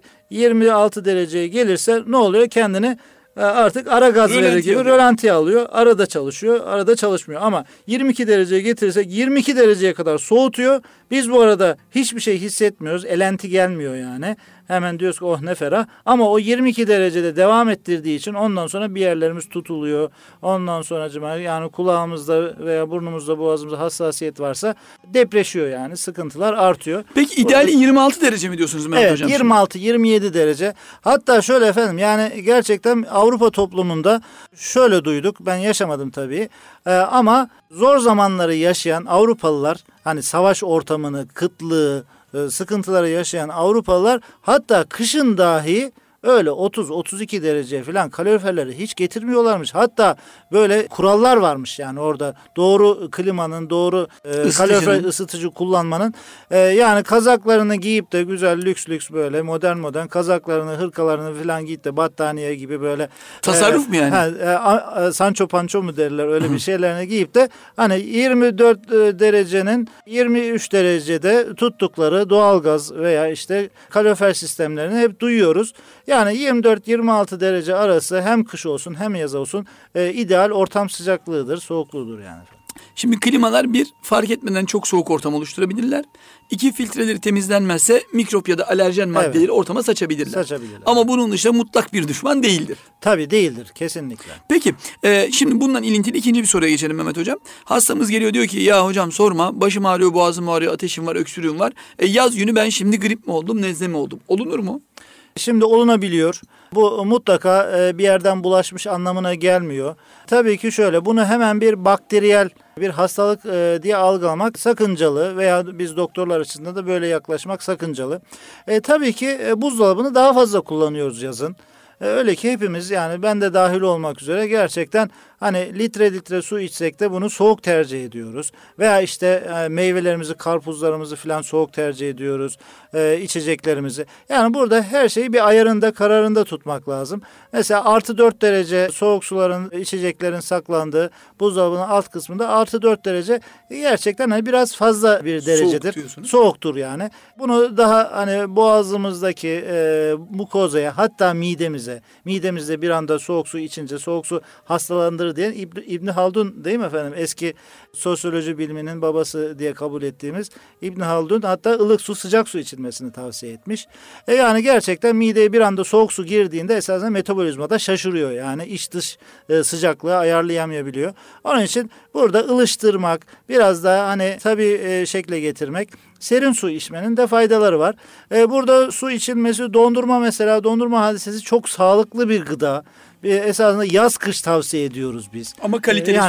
26 dereceye gelirse ne oluyor? Kendini artık ara gaz verir gibi rölantiye alıyor. Arada çalışıyor, arada çalışmıyor. Ama 22 dereceye getirirsek 22 dereceye kadar soğutuyor. Biz bu arada hiçbir şey hissetmiyoruz. Elenti gelmiyor yani. Hemen diyoruz ki oh ne ferah. Ama o 22 derecede devam ettirdiği için ondan sonra bir yerlerimiz tutuluyor. Ondan sonra yani kulağımızda veya burnumuzda, boğazımızda hassasiyet varsa depreşiyor yani. Sıkıntılar artıyor. Peki ideali 26 derece mi diyorsunuz Mehmet Hocam? Evet, 26-27 derece. Hatta şöyle efendim yani gerçekten Avrupa toplumunda şöyle duyduk. Ben yaşamadım tabii. Ama zor zamanları yaşayan Avrupalılar hani savaş ortamını, kıtlığı, sıkıntıları yaşayan Avrupalılar hatta kışın dahi öyle 30-32 derece falan kaloriferleri hiç getirmiyorlarmış. Hatta böyle kurallar varmış yani orada doğru klimanın, doğru kalorifer ısıtıcı kullanmanın. Yani kazaklarını giyip de güzel lüks böyle modern kazaklarını, hırkalarını falan giyip de battaniye gibi böyle. Tasarruf mu yani? Sancho Pancho mu derler öyle bir şeylerini giyip de hani 24 derecenin 23 derecede tuttukları doğalgaz veya işte kalorifer sistemlerini hep duyuyoruz. Yani 24-26 derece arası hem kış olsun hem yaz olsun ideal ortam sıcaklığıdır, soğukluğudur yani. Şimdi klimalar bir, fark etmeden çok soğuk ortam oluşturabilirler. İki, filtreleri temizlenmezse mikrop ya da alerjen maddeleri ortama saçabilirler. Ama bunun dışında mutlak bir düşman değildir. Tabii değildir, kesinlikle. Peki şimdi bundan ilintili ikinci bir soruya geçelim Mehmet Hocam. Hastamız geliyor diyor ki ya hocam sorma, başım ağrıyor, boğazım ağrıyor, ateşim var, öksürüğüm var. Yaz günü ben şimdi grip mi oldum, nezle mi oldum? Olunur mu? Şimdi olunabiliyor. Bu mutlaka bir yerden bulaşmış anlamına gelmiyor. Tabii ki şöyle, bunu hemen bir bakteriyel bir hastalık diye algılamak sakıncalı veya biz doktorlar açısından da böyle yaklaşmak sakıncalı. Tabii ki buzdolabını daha fazla kullanıyoruz yazın. Öyle ki hepimiz yani ben de dahil olmak üzere gerçekten hani litre su içsek de bunu soğuk tercih ediyoruz. Veya işte meyvelerimizi, karpuzlarımızı falan soğuk tercih ediyoruz. İçeceklerimizi. Yani burada her şeyi bir ayarında, kararında tutmak lazım. Mesela +4 derece soğuk suların, içeceklerin saklandığı buzdolabının alt kısmında +4 derece gerçekten hani biraz fazla bir derecedir. Soğuktur yani. Bunu daha hani boğazımızdaki mukozaya hatta midemizde bir anda soğuk su içince soğuk su hastalandırır diye İbn Haldun değil mi efendim? Eski sosyoloji biliminin babası diye kabul ettiğimiz İbn Haldun hatta ılık su sıcak su içilmesini tavsiye etmiş. Yani gerçekten mideye bir anda soğuk su girdiğinde esasen metabolizmada şaşırıyor. Yani iç dış sıcaklığı ayarlayamayabiliyor. Onun için burada ılıştırmak, biraz daha hani tabii şekle getirmek, serin su içmenin de faydaları var. Burada su içilmesi, dondurma hadisesi çok sağlıklı bir gıda. Esasında yaz kış tavsiye ediyoruz biz. Ama kaliteli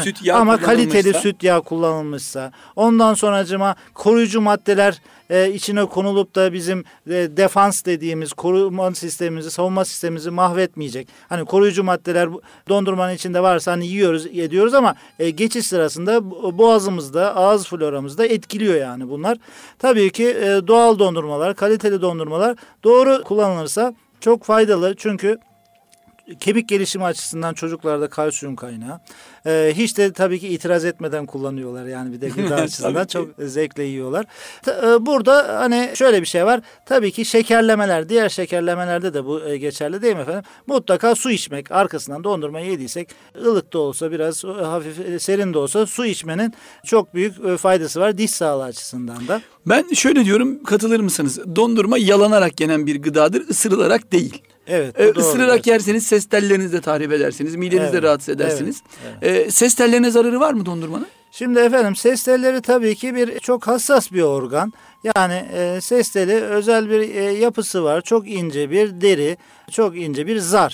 süt yağı kullanılmışsa. Ondan sonracıma koruyucu maddeler içine konulup da bizim defans dediğimiz koruma sistemimizi, savunma sistemimizi mahvetmeyecek. Hani koruyucu maddeler dondurmanın içinde varsa hani yiyoruz, ediyoruz ama geçiş sırasında boğazımızda, ağız floramızda etkiliyor yani bunlar. Tabii ki doğal dondurmalar, kaliteli dondurmalar doğru kullanılırsa çok faydalı. Çünkü kemik gelişimi açısından çocuklarda kalsiyum kaynağı. Hiç de tabii ki itiraz etmeden kullanıyorlar yani bir de gıda açısından çok zevkle yiyorlar. Burada hani şöyle bir şey var. Tabii ki şekerlemeler, diğer şekerlemelerde de bu geçerli değil mi efendim? Mutlaka su içmek, arkasından dondurmayı yediysek ılık da olsa biraz hafif serin de olsa su içmenin çok büyük faydası var diş sağlığı açısından da. Ben şöyle diyorum, katılır mısınız? Dondurma yalanarak yenen bir gıdadır, ısırılarak değil. Evet. Isırarak yerseniz ses tellerinizi de tahrip edersiniz. Midenizi de rahatsız edersiniz. Evet. Ses tellerine zararı var mı dondurmanın? Şimdi efendim ses telleri tabii ki çok hassas bir organ. Yani ses teli özel bir yapısı var. Çok ince bir deri, çok ince bir zar.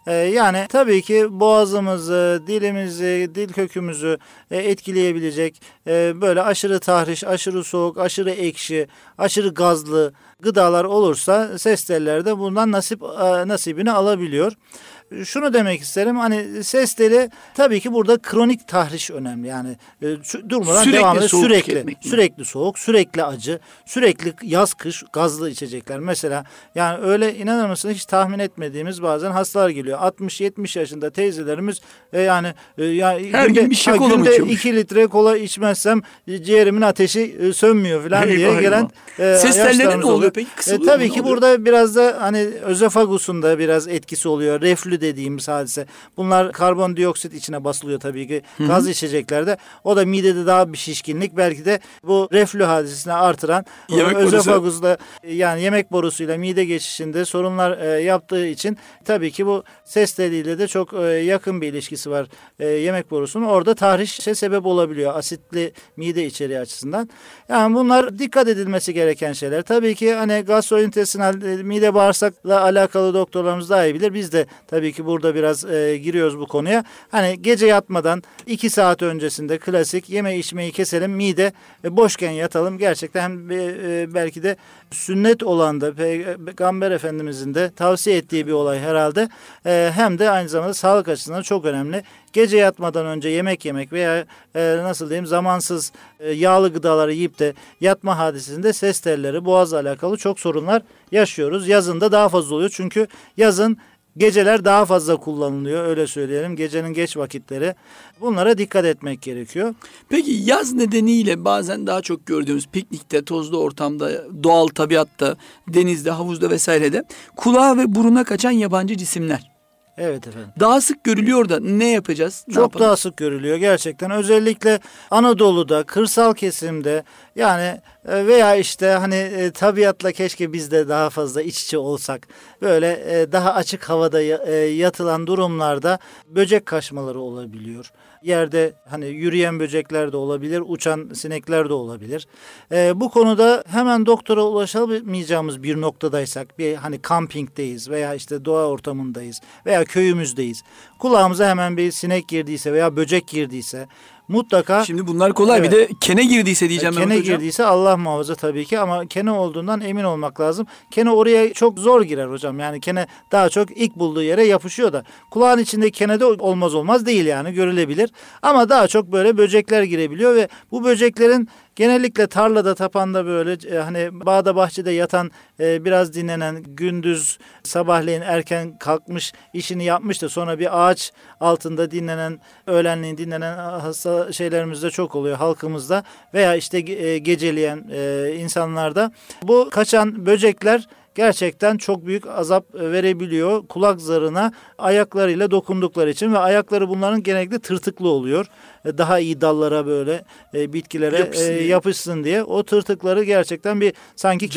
Yani tabii ki boğazımızı, dilimizi, dil kökümüzü etkileyebilecek böyle aşırı tahriş, aşırı soğuk, aşırı ekşi, aşırı gazlı gıdalar olursa ses telleri de bundan nasibini alabiliyor. Şunu demek isterim, hani ses teli tabii ki burada kronik tahriş önemli, yani durmadan Sürekli devam eder, soğuk tüketmek mi? sürekli soğuk, sürekli acı, sürekli yaz kış gazlı içecekler mesela, yani öyle inanır mısın hiç tahmin etmediğimiz bazen hastalar geliyor, 60-70 yaşında teyzelerimiz yani her gün bir şey kola mı günde içiyormuş? 2 litre kola içmezsem ciğerimin ateşi sönmüyor falan diye Eyvah, gelen ses telleri ne yaşlarımız oluyor peki? Kısılıyor tabii mu, ki ne oluyor? burada biraz da hani özofagusun da biraz etkisi oluyor. Reflü dediğimiz hadise. Bunlar karbondioksit içine basılıyor tabii ki. Gaz içeceklerde. O da midede daha bir şişkinlik. Belki de bu reflü hadisesini artıran özofagusla, yani yemek borusuyla mide geçişinde sorunlar yaptığı için tabii ki bu ses teliyle de çok yakın bir ilişkisi var yemek borusunun. Orada tahrişe sebep olabiliyor. Asitli mide içeriği açısından. Yani bunlar dikkat edilmesi gereken şeyler. Tabii ki hani gastrointestinal, mide bağırsakla alakalı doktorlarımız daha iyi bilir. Biz de tabii ki burada biraz giriyoruz bu konuya. Hani gece yatmadan 2 saat öncesinde klasik yeme içmeyi keselim, mide boşken yatalım. Gerçekten hem belki de sünnet olan da Peygamber Efendimizin de tavsiye ettiği bir olay herhalde. Hem de aynı zamanda sağlık açısından çok önemli. Gece yatmadan önce yemek yemek veya nasıl diyeyim zamansız yağlı gıdaları yiyip de yatma hadisesinde ses telleri, boğazla alakalı çok sorunlar yaşıyoruz. Yazın da daha fazla oluyor çünkü yazın geceler daha fazla kullanılıyor, öyle söyleyelim. Gecenin geç vakitleri. Bunlara dikkat etmek gerekiyor. Peki yaz nedeniyle bazen daha çok gördüğümüz piknikte, tozlu ortamda, doğal tabiatta, denizde, havuzda vesairede kulağa ve buruna kaçan yabancı cisimler. Evet efendim. Daha sık görülüyor da ne yapacağız? Çok daha sık görülüyor gerçekten. Özellikle Anadolu'da, kırsal kesimde, yani veya işte hani tabiatla keşke biz de daha fazla iç içe olsak. Böyle daha açık havada yatılan durumlarda böcek kaçmaları olabiliyor. Yerde hani yürüyen böcekler de olabilir, uçan sinekler de olabilir. Bu konuda hemen doktora ulaşamayacağımız bir noktadaysak, bir hani kampingdeyiz veya işte doğa ortamındayız veya köyümüzdeyiz. Kulağımıza hemen bir sinek girdiyse veya böcek girdiyse mutlaka... Şimdi bunlar kolay, evet. Bir de kene girdiyse diyeceğim ben hocam. Kene girdiyse Allah muhafaza tabii ki, ama kene olduğundan emin olmak lazım. Kene oraya çok zor girer hocam. Yani kene daha çok ilk bulduğu yere yapışıyor da. Kulağın içinde kene de olmaz değil, yani görülebilir. Ama daha çok böyle böcekler girebiliyor ve bu böceklerin genellikle tarlada, tapanda, böyle hani bağda bahçede yatan, biraz dinlenen, gündüz sabahleyin erken kalkmış, işini yapmış da sonra bir ağaç altında dinlenen, öğlenleyin dinlenen hasta şeylerimizde çok oluyor halkımızda veya işte geceleyen insanlarda. Bu kaçan böcekler gerçekten çok büyük azap verebiliyor kulak zarına ayaklarıyla dokundukları için ve ayakları bunların genellikle tırtıklı oluyor. Daha iyi dallara böyle bitkilere yapışsın diye. O tırtıkları gerçekten bir sanki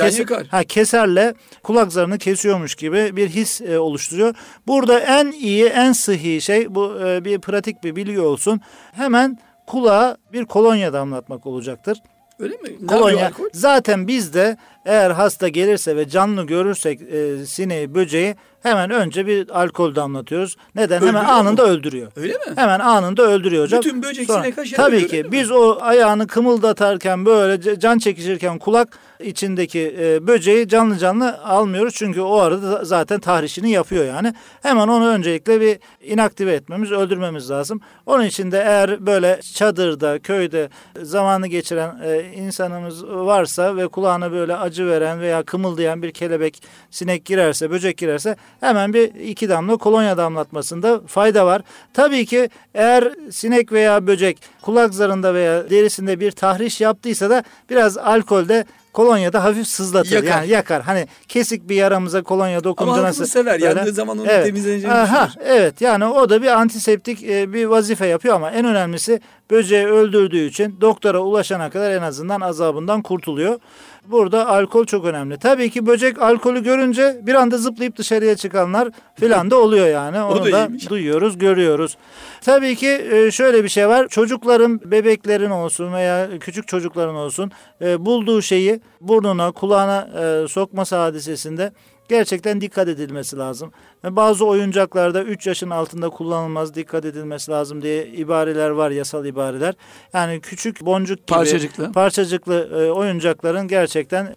keserle kulak zarını kesiyormuş gibi bir his oluşturuyor. Burada en iyi, en sıhhi şey bu, bir pratik bir bilgi olsun. Hemen kulağa bir kolonya damlatmak olacaktır. Öyle mi? Kolonya. Zaten biz de eğer hasta gelirse ve canlı görürsek sineği, böceği hemen önce bir alkol damlatıyoruz. Neden? Öldürüyor hemen anında öldürüyor. Öyle mi? Hemen anında öldürüyor hocam. Bütün böcek sinek aşağı tabii ki biz o ayağını kımıldatarken, böyle can çekişirken kulak içindeki böceği canlı almıyoruz. Çünkü o arada zaten tahrişini yapıyor yani. Hemen onu öncelikle bir inaktive etmemiz, öldürmemiz lazım. Onun için de eğer böyle çadırda, köyde zamanı geçiren insanımız varsa ve kulağına böyle acı veren veya kımıldayan bir kelebek, sinek girerse, böcek girerse hemen bir 2 damla kolonya damlatmasında fayda var. Tabii ki eğer sinek veya böcek kulak zarında veya derisinde bir tahriş yaptıysa da biraz alkolde, kolonyada hafif sızlatır. Yakar. Yani yakar. Hani kesik bir yaramıza kolonya dokunca ama nasıl? Ama sever. Yandığı zaman onu temizleneceğini düşünür. Evet, yani o da bir antiseptik bir vazife yapıyor ama en önemlisi böceği öldürdüğü için doktora ulaşana kadar en azından azabından kurtuluyor. Burada alkol çok önemli. Tabii ki böcek alkolü görünce bir anda zıplayıp dışarıya çıkanlar filan da oluyor yani. Onu da duyuyoruz, görüyoruz. Tabii ki şöyle bir şey var. Çocukların, bebeklerin olsun veya küçük çocukların olsun bulduğu şeyi burnuna, kulağına sokması hadisesinde gerçekten dikkat edilmesi lazım. Bazı oyuncaklarda 3 yaşın altında kullanılmaz, dikkat edilmesi lazım diye ibareler var, yasal ibareler. Yani küçük boncuk gibi parçacıklı oyuncakların gerçekten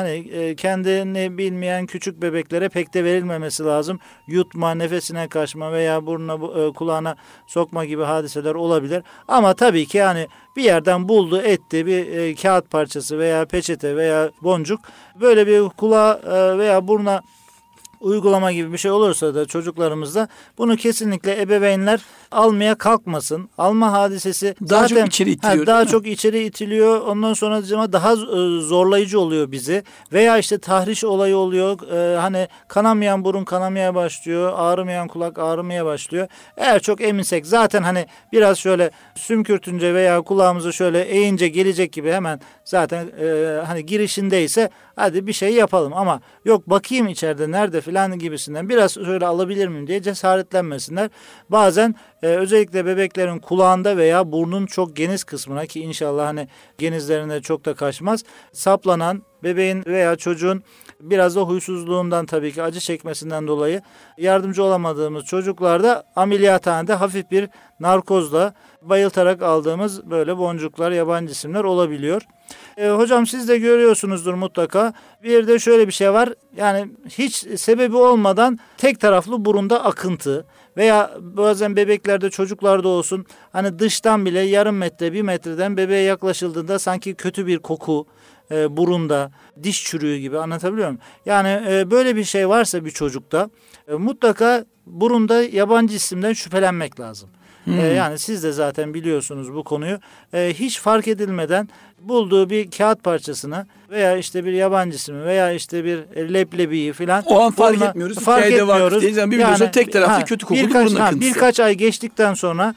kendini bilmeyen küçük bebeklere pek de verilmemesi lazım. Yutma, nefesine kaçma veya burnuna kulağına sokma gibi hadiseler olabilir. Ama tabii ki yani bir yerden buldu, etti bir kağıt parçası veya peçete veya boncuk, böyle bir kulağa veya buruna uygulama gibi bir şey olursa da çocuklarımızda, bunu kesinlikle ebeveynler almaya kalkmasın. Alma hadisesi daha çok içeri itiliyor. Daha çok içeri itiliyor. Ondan sonra daha zorlayıcı oluyor bizi. Veya işte tahriş olayı oluyor. Hani kanamayan burun kanamaya başlıyor. Ağrımayan kulak ağrımaya başlıyor. Eğer çok eminsek zaten hani biraz şöyle sümkürtünce veya kulağımızı şöyle eğince gelecek gibi hemen zaten hani girişindeyse hadi bir şey yapalım, ama yok bakayım içeride nerede filan gibisinden biraz şöyle alabilir miyim diye cesaretlenmesinler. Bazen özellikle bebeklerin kulağında veya burnun çok geniz kısmına, ki inşallah hani genizlerine çok da kaçmaz, saplanan bebeğin veya çocuğun biraz da huysuzluğundan, tabii ki acı çekmesinden dolayı yardımcı olamadığımız çocuklarda ameliyathanede hafif bir narkozla bayıltarak aldığımız böyle boncuklar, yabancı cisimler olabiliyor. Hocam siz de görüyorsunuzdur mutlaka. Bir de şöyle bir şey var. Yani hiç sebebi olmadan tek taraflı burunda akıntı veya bazen bebeklerde, çocuklarda olsun, hani dıştan bile yarım metre, 1 metreden bebeğe yaklaşıldığında sanki kötü bir koku burunda, diş çürüğü gibi, anlatabiliyor muyum? Yani böyle bir şey varsa bir çocukta mutlaka burunda yabancı cisimden şüphelenmek lazım. Yani siz de zaten biliyorsunuz bu konuyu. Hiç fark edilmeden bulduğu bir kağıt parçasını veya işte bir yabancı cismi veya işte bir leblebiyi filan, o an fark etmiyoruz. Fark etmiyoruz. Yani tek taraflı kötü kokulu burun akıntısı. Birkaç ay geçtikten sonra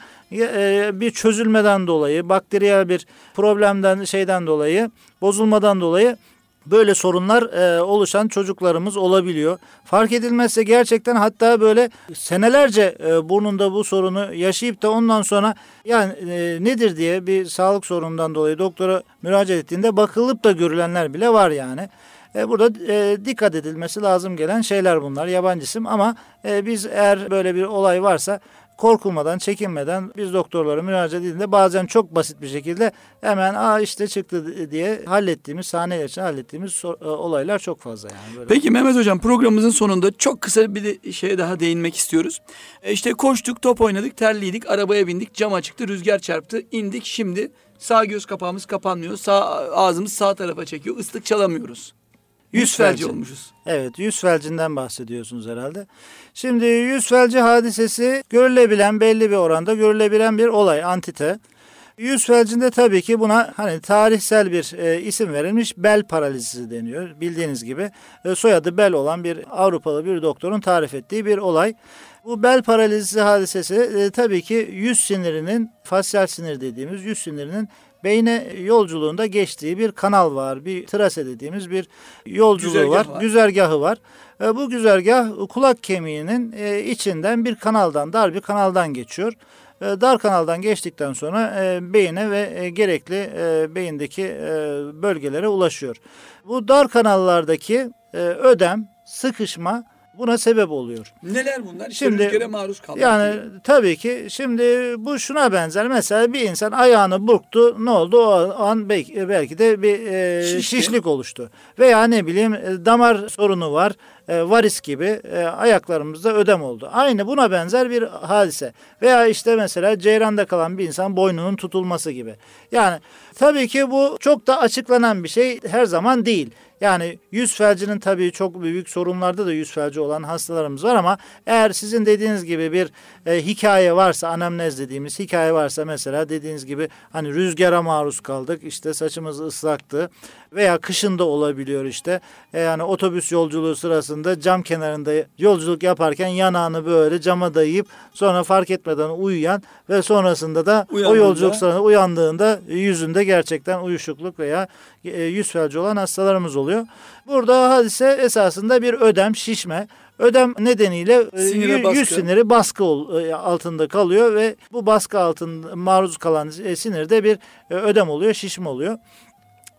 bir çözülmeden dolayı, bakteriyel bir problemden dolayı, bozulmadan dolayı böyle sorunlar oluşan çocuklarımız olabiliyor. Fark edilmezse gerçekten hatta böyle senelerce burnunda bu sorunu yaşayıp da ondan sonra yani nedir diye bir sağlık sorunundan dolayı doktora müracaat ettiğinde bakılıp da görülenler bile var yani. Burada dikkat edilmesi lazım gelen şeyler bunlar, yabancı cisim, ama biz eğer böyle bir olay varsa korkulmadan, çekinmeden biz doktorlara müracaat edildiğinde bazen çok basit bir şekilde hemen işte çıktı diye hallettiğimiz, sahne için hallettiğimiz olaylar çok fazla yani. Böyle. Peki Mehmet Hocam, programımızın sonunda çok kısa bir de şeye daha değinmek istiyoruz. İşte koştuk, top oynadık, terliydik, arabaya bindik, cam açıktı, rüzgar çarptı, indik, şimdi sağ göz kapağımız kapanmıyor, ağzımız sağ tarafa çekiyor, ıslık çalamıyoruz. Yüz felci olmuşuz. Evet, yüz felcinden bahsediyorsunuz herhalde. Şimdi yüz felci hadisesi görülebilen, belli bir oranda görülebilen bir olay, antite. Yüz felcinde tabii ki buna hani tarihsel bir isim verilmiş, bel paralizisi deniyor. Bildiğiniz gibi soyadı Bel olan bir Avrupalı bir doktorun tarif ettiği bir olay. Bu bel paralizisi hadisesi tabii ki yüz sinirinin, fasyal sinir dediğimiz yüz sinirinin beyne yolculuğunda geçtiği bir kanal var. Bir trase dediğimiz bir yolculuğu var. Güzergahı var. Bu güzergah kulak kemiğinin içinden bir kanaldan, dar bir kanaldan geçiyor. Dar kanaldan geçtikten sonra beyine ve gerekli beyindeki bölgelere ulaşıyor. Bu dar kanallardaki ödem, sıkışma buna sebep oluyor. Neler bunlar? Şimdi rüzgara maruz kalmak. Yani tabii ki şimdi bu şuna benzer. Mesela bir insan ayağını burktu. Ne oldu? O an belki de bir şişlik oluştu. Veya ne bileyim damar sorunu var. Varis gibi ayaklarımızda ödem oldu. Aynı buna benzer bir hadise. Veya işte mesela ceyranda kalan bir insan boynunun tutulması gibi. Yani tabii ki bu çok da açıklanan bir şey her zaman değil. Yani yüz felcinin tabii çok büyük sorunlarda da yüz felci olan hastalarımız var, ama eğer sizin dediğiniz gibi bir hikaye varsa, anamnez dediğimiz hikaye varsa, mesela dediğiniz gibi hani rüzgara maruz kaldık, işte saçımız ıslaktı veya kışın da olabiliyor işte. Yani otobüs yolculuğu sırasında cam kenarında yolculuk yaparken yanağını böyle cama dayayıp sonra fark etmeden uyuyan ve sonrasında da o yolculuk sırasında uyandığında yüzünde gerçekten uyuşukluk veya yüz felci olan hastalarımız oluyor. Burada hadise esasında bir ödem, şişme. Ödem nedeniyle yüz siniri baskı altında kalıyor ve bu baskı altında maruz kalan sinirde bir ödem oluyor, şişme oluyor.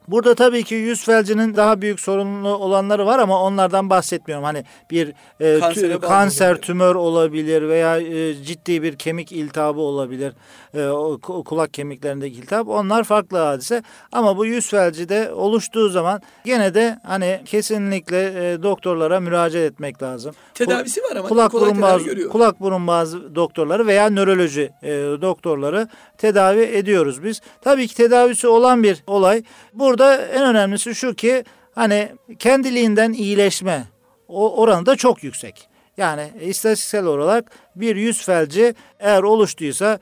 Burada tabii ki yüz felcinin daha büyük sorunlu olanları var ama onlardan bahsetmiyorum. Hani bir kanser, tümör olabilir veya ciddi bir kemik iltihabı olabilir. Kulak kemiklerindeki iltihap. Onlar farklı hadise. Ama bu yüz felci de oluştuğu zaman gene de hani kesinlikle doktorlara müracaat etmek lazım. Tedavisi var ama kulak burun boğaz doktorları veya nöroloji doktorları tedavi ediyoruz biz. Tabii ki tedavisi olan bir olay. Burada en önemlisi şu ki hani kendiliğinden iyileşme oranı da çok yüksek. Yani istatistiksel olarak bir yüz felci eğer oluştuysa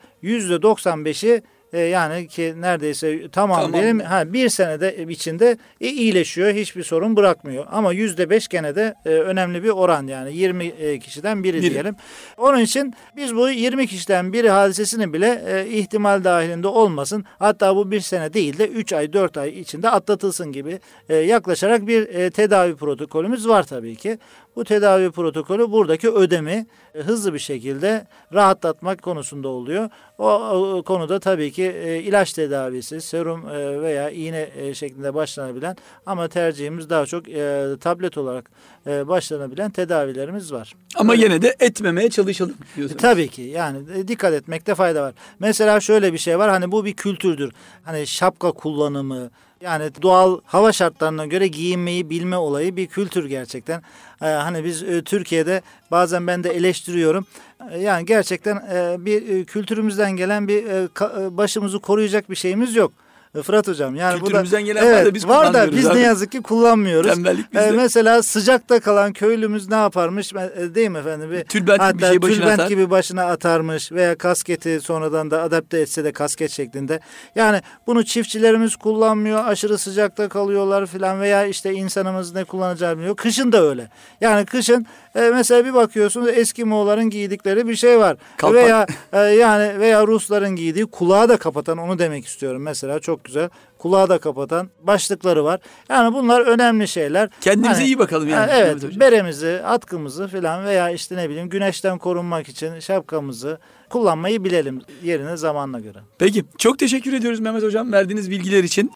%95'i yani ki neredeyse tamam diyelim bir senede içinde iyileşiyor, hiçbir sorun bırakmıyor. Ama %5 gene de önemli bir oran, yani 20 kişiden biri diyelim. Onun için biz bu 20 kişiden biri hadisesini bile ihtimal dahilinde olmasın. Hatta bu bir sene değil de 3 ay 4 ay içinde atlatılsın gibi yaklaşarak bir tedavi protokolümüz var tabii ki. Bu tedavi protokolü buradaki ödemi hızlı bir şekilde rahatlatmak konusunda oluyor. O konuda tabii ki ilaç tedavisi, serum veya iğne şeklinde başlanabilen ama tercihimiz daha çok tablet olarak başlanabilen tedavilerimiz var. Ama yine de etmemeye çalışalım diyorsunuz. Tabii ki yani dikkat etmekte fayda var. Mesela şöyle bir şey var, hani bu bir kültürdür. Hani şapka kullanımı, yani doğal hava şartlarına göre giyinmeyi bilme olayı bir kültür gerçekten. Hani biz Türkiye'de bazen ben de eleştiriyorum. Yani gerçekten bir kültürümüzden gelen bir başımızı koruyacak bir şeyimiz yok. Fırat Hocam. Yani kültürümüzden gelen var da biz kullanmıyoruz. Var da biz ne yazık ki kullanmıyoruz. Tembellik bizde. Mesela sıcakta kalan köylümüz ne yaparmış? Değil mi efendim? Tülbent gibi başına atarmış veya kasketi sonradan da adapte etse de kasket şeklinde. Yani bunu çiftçilerimiz kullanmıyor. Aşırı sıcakta kalıyorlar falan veya işte insanımız ne kullanacağını bilmiyor. Kışın da öyle. Yani kışın mesela bir bakıyorsunuz Eskimoğulların giydikleri bir şey var. Kalpak. Veya Rusların giydiği kulağı da kapatan, onu demek istiyorum. Mesela çok güzel. Kulağı da kapatan başlıkları var. Yani bunlar önemli şeyler. Kendimize iyi bakalım yani. Evet, beremizi, atkımızı falan veya işte ne bileyim güneşten korunmak için şapkamızı kullanmayı bilelim yerine, zamanla göre. Peki, çok teşekkür ediyoruz Mehmet Hocam verdiğiniz bilgiler için.